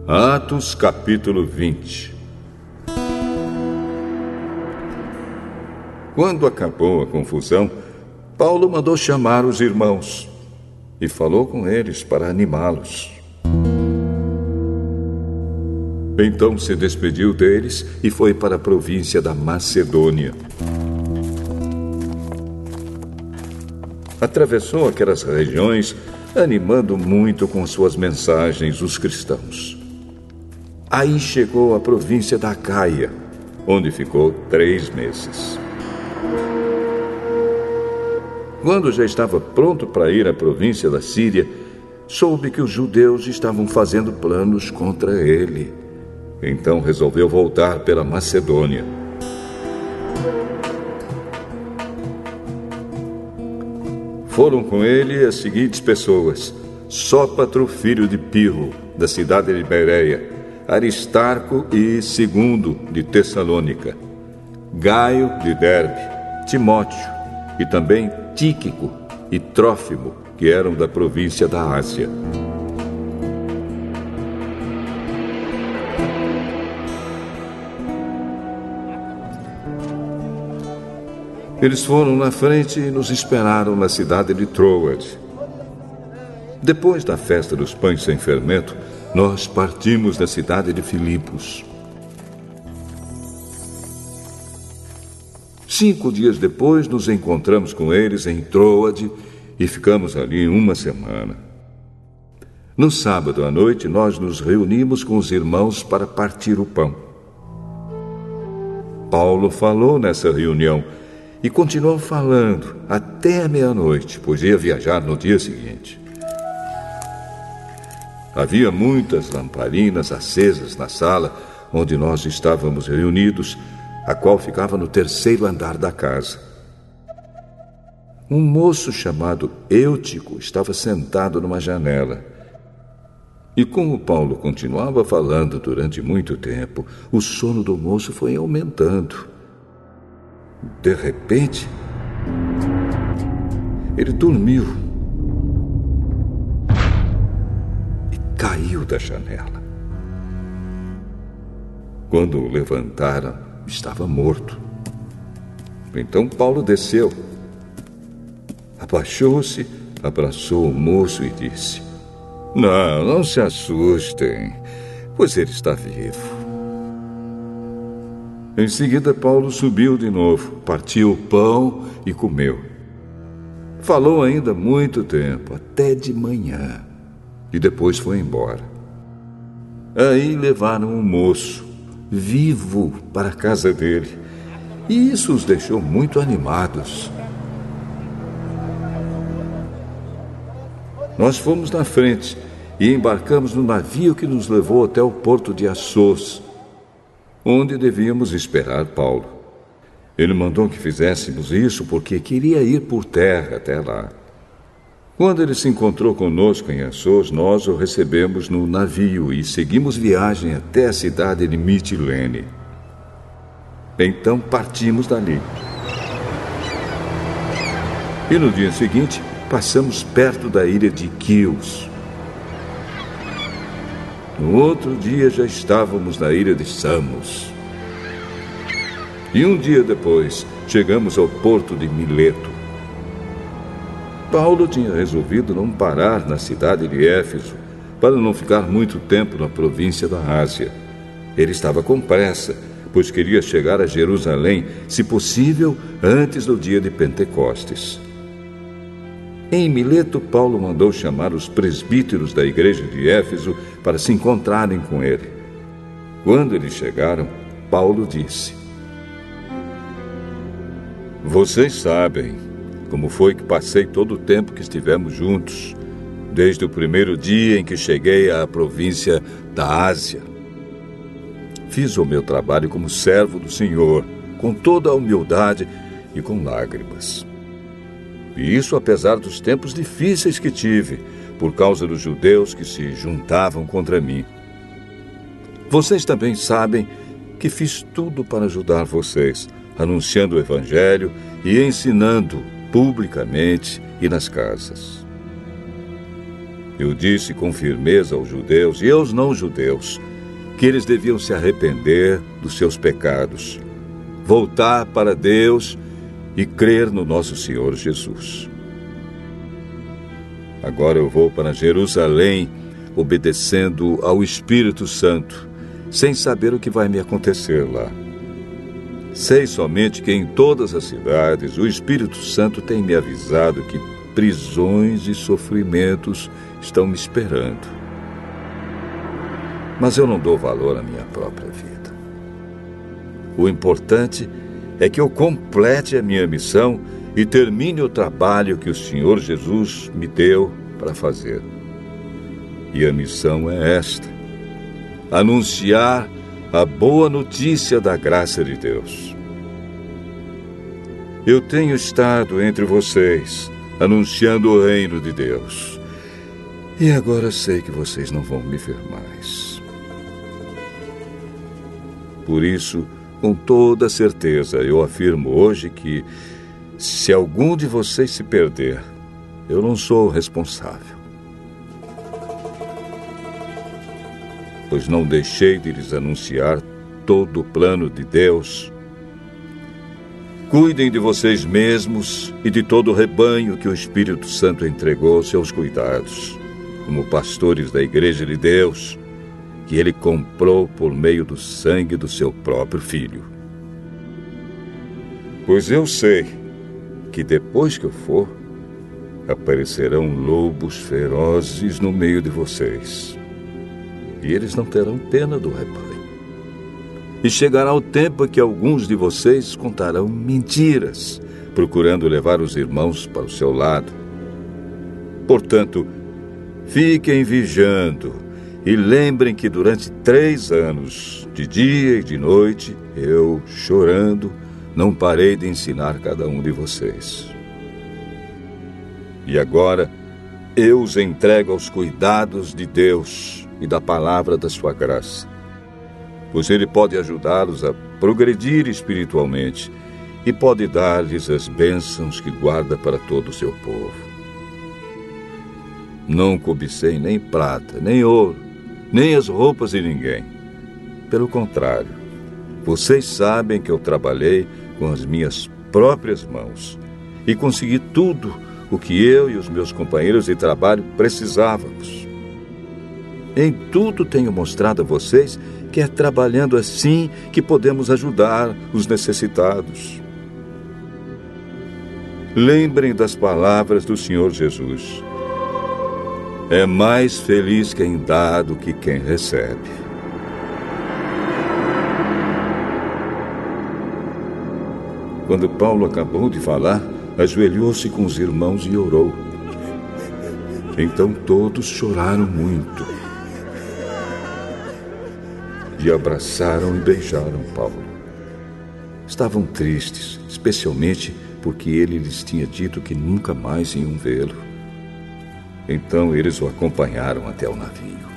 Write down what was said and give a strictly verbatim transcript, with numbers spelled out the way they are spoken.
Atos capítulo vinte. Quando acabou a confusão, Paulo mandou chamar os irmãos e falou com eles para animá-los. Então se despediu deles e foi para a província da Macedônia. Atravessou aquelas regiões, animando muito com suas mensagens os cristãos. Aí chegou à província da Acaia, onde ficou três meses. Quando já estava pronto para ir à província da Síria, soube que os judeus estavam fazendo planos contra ele. Então resolveu voltar pela Macedônia. Foram com ele as seguintes pessoas: Sópatro, filho de Pirro, da cidade de Bereia, Aristarco e Segundo, de Tessalônica, Gaio, de Derbe, Timóteo, e também Tíquico e Trófimo, que eram da província da Ásia. Eles foram na frente e nos esperaram na cidade de Troade. Depois da festa dos pães sem fermento, nós partimos da cidade de Filipos. Cinco dias depois, nos encontramos com eles em Troade e ficamos ali uma semana. No sábado à noite, nós nos reunimos com os irmãos para partir o pão. Paulo falou nessa reunião e continuou falando até a meia-noite, pois ia viajar no dia seguinte. Havia muitas lamparinas acesas na sala onde nós estávamos reunidos, a qual ficava no terceiro andar da casa. Um moço chamado Eutico estava sentado numa janela. E como Paulo continuava falando durante muito tempo, o sono do moço foi aumentando. De repente, ele dormiu e caiu da janela. Quando o levantaram, estava morto. Então Paulo desceu, abaixou-se, abraçou o moço e disse: Não, não se assustem, pois ele está vivo. Em seguida, Paulo subiu de novo, partiu o pão e comeu. Falou ainda muito tempo, até de manhã, e depois foi embora. Aí levaram um moço, vivo, para a casa dele, e isso os deixou muito animados. Nós fomos na frente e embarcamos no navio que nos levou até o porto de Assos, onde devíamos esperar Paulo. Ele mandou que fizéssemos isso porque queria ir por terra até lá. Quando ele se encontrou conosco em Assos, nós o recebemos no navio e seguimos viagem até a cidade de Mitilene. Então partimos dali. E no dia seguinte, passamos perto da ilha de Quios. No outro dia já estávamos na ilha de Samos. E um dia depois, chegamos ao porto de Mileto. Paulo tinha resolvido não parar na cidade de Éfeso, para não ficar muito tempo na província da Ásia. Ele estava com pressa, pois queria chegar a Jerusalém, se possível, antes do dia de Pentecostes. Em Mileto, Paulo mandou chamar os presbíteros da igreja de Éfeso para se encontrarem com ele. Quando eles chegaram, Paulo disse: Vocês sabem como foi que passei todo o tempo que estivemos juntos, desde o primeiro dia em que cheguei à província da Ásia. Fiz o meu trabalho como servo do Senhor, com toda a humildade e com lágrimas. E isso apesar dos tempos difíceis que tive, por causa dos judeus que se juntavam contra mim. Vocês também sabem que fiz tudo para ajudar vocês, anunciando o Evangelho e ensinando publicamente e nas casas. Eu disse com firmeza aos judeus e aos não-judeus que eles deviam se arrepender dos seus pecados, voltar para Deus e crer no nosso Senhor Jesus. Agora eu vou para Jerusalém, obedecendo ao Espírito Santo, sem saber o que vai me acontecer lá. Sei somente que em todas as cidades o Espírito Santo tem me avisado que prisões e sofrimentos estão me esperando. Mas eu não dou valor à minha própria vida. O importante é que eu complete a minha missão e termine o trabalho que o Senhor Jesus me deu para fazer. E a missão é esta: anunciar a boa notícia da graça de Deus. Eu tenho estado entre vocês, anunciando o reino de Deus. E agora sei que vocês não vão me ver mais. Por isso, com toda certeza, eu afirmo hoje que, se algum de vocês se perder, eu não sou o responsável. Pois não deixei de lhes anunciar todo o plano de Deus. Cuidem de vocês mesmos e de todo o rebanho que o Espírito Santo entregou aos seus cuidados, como pastores da Igreja de Deus, que Ele comprou por meio do sangue do seu próprio Filho. Pois eu sei que depois que eu for, aparecerão lobos ferozes no meio de vocês, e eles não terão pena do rebanho. E chegará o tempo que alguns de vocês contarão mentiras, procurando levar os irmãos para o seu lado. Portanto, fiquem vigiando e lembrem que durante três anos, de dia e de noite, eu, chorando, não parei de ensinar cada um de vocês. E agora, eu os entrego aos cuidados de Deus e da palavra da sua graça, pois Ele pode ajudá-los a progredir espiritualmente e pode dar-lhes as bênçãos que guarda para todo o seu povo. Não cobicei nem prata, nem ouro, nem as roupas de ninguém. Pelo contrário, vocês sabem que eu trabalhei com as minhas próprias mãos e consegui tudo o que eu e os meus companheiros de trabalho precisávamos. Em tudo tenho mostrado a vocês que é trabalhando assim que podemos ajudar os necessitados. Lembrem das palavras do Senhor Jesus. É mais feliz quem dá do que quem recebe. Quando Paulo acabou de falar, ajoelhou-se com os irmãos e orou. Então todos choraram muito e abraçaram e beijaram Paulo. Estavam tristes, especialmente porque ele lhes tinha dito que nunca mais iam vê-lo. Então eles o acompanharam até o navio.